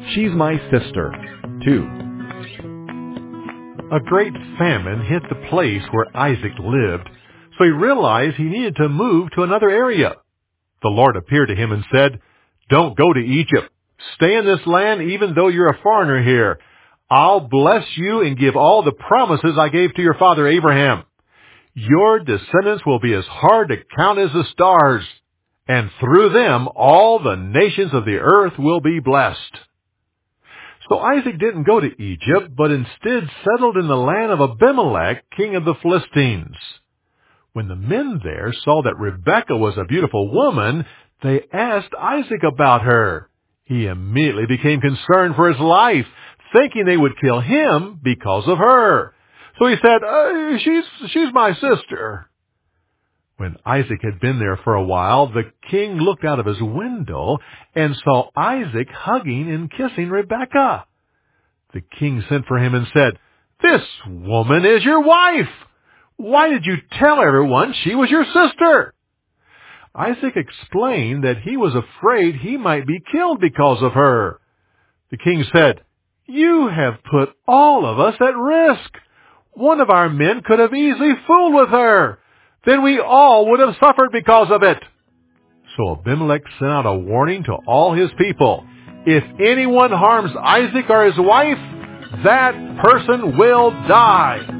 She's My Sister, 2. A great famine hit the place where Isaac lived, so he realized he needed to move to another area. The Lord appeared to him and said, "Don't go to Egypt. Stay in this land even though you're a foreigner here. I'll bless you and give all the promises I gave to your father Abraham. Your descendants will be as hard to count as the stars, and through them all the nations of the earth will be blessed." So Isaac didn't go to Egypt, but instead settled in the land of Abimelech, king of the Philistines. When the men there saw that Rebekah was a beautiful woman, they asked Isaac about her. He immediately became concerned for his life, thinking they would kill him because of her. So he said, she's my sister." When Isaac had been there for a while, the king looked out of his window and saw Isaac hugging and kissing Rebekah. The king sent for him and said, "This woman is your wife. Why did you tell everyone she was your sister?" Isaac explained that he was afraid he might be killed because of her. The king said, "You have put all of us at risk. One of our men could have easily fooled with her. Then we all would have suffered because of it." So Abimelech sent out a warning to all his people. If anyone harms Isaac or his wife, that person will die.